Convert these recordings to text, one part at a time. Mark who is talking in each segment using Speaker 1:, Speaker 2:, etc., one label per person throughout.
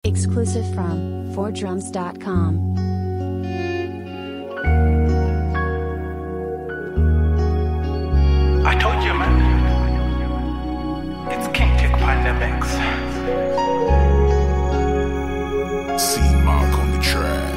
Speaker 1: Exclusive from 4drums.com.
Speaker 2: I told you, man. It's King Tick Pandemics.
Speaker 3: C-Mark on the track.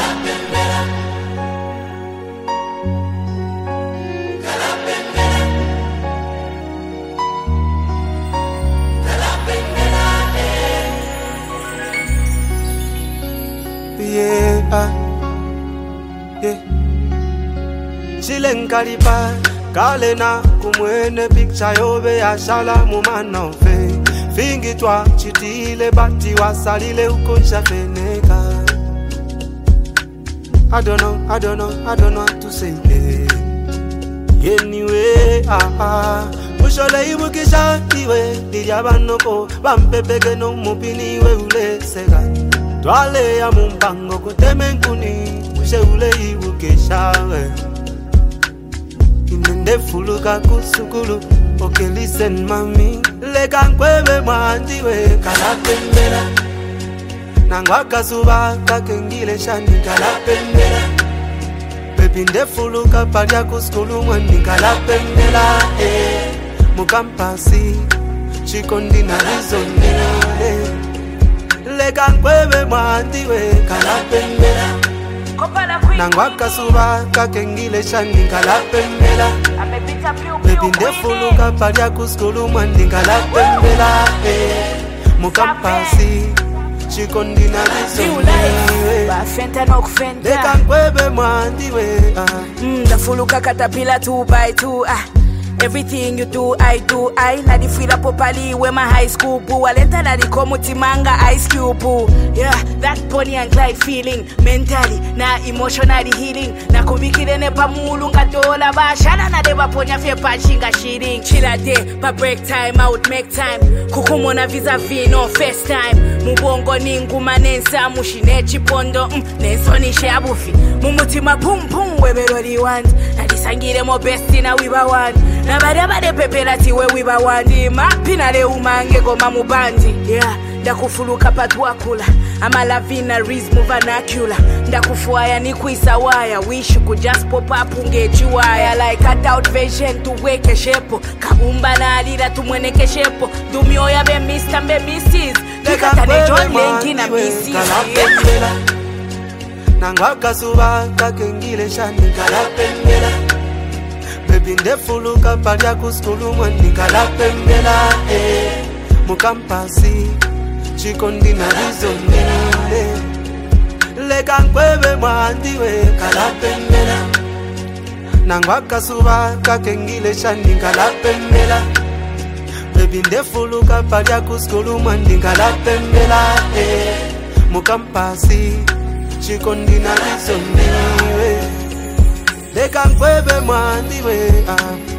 Speaker 4: Chileng kalipa kalena kumwene picture yobe ya shala mumana ofe fingi twa chitile bati wasalile ukoncha feneka. I don't know what to say. Anyway, mushole ibukisha iwe diriabanoko bampepege no mupini we ule sega twale ya mumbango kutemenkuni mushe ule ibukisha we inende fuluka kusukulu. Okay, listen mami lega nkwebe mwandiwe kalapembera nangwa kasuba kakengile shani kalapembera baby ndefuluka padia kuskulu mwandi kalapembera mukampasi chikondi na rizoni lega nkwebe mwandiwe kalapembera nangwa kasuba kakengile shani kalapembera baby ndefuluka padia kuskulu mwandi kalapembera mukampasi chikondi na rizoni
Speaker 5: bafenta nokufenta
Speaker 4: leka nkwebe mwandiwe
Speaker 5: ndafuluka katapila 2x2 everything you do I do I na di feel popali we my high school boo alenta na di komuti manga ice cube boo. Yeah, that Bonnie and Clyde feeling mentally na emotionally healing na kubikile ne pamulu ngatola bashana na deba ponya fe pachinga shitting chilla day pa break time out make time kukumona vis-a-vis no first time mubongo ninguma nensa mushine chipondo nensonishe abufi mumutima pum pum webero liwand na disangire mo best na wiba one na bade pepera tiwe wiba wandi mapina le umange goma mubandi. Yeah, ndakufuluka patwakula amalavina rizmu vernacular ndakufuaya ni kuisawaya wish you could just pop up ungechiwaya like cut out version tuweke shepo kabumba na alira tumweneke shepo dumioya be Mr. be Mrs. Kikatane John Lenki na Mrs.
Speaker 4: nangwa kasuba kakengile shani kalapembera baby ndefuluka padia kuskulu mwandi kalapembera mukampasi chikondi na rizoni lega nkwebe mwandiwe kalapembera nangwa kasuba kakengile shani kalapembera baby ndefuluka padia kuskulu mwandi kalapembera mukampasi chikondi na rizoni leka nkwebe mwandiwe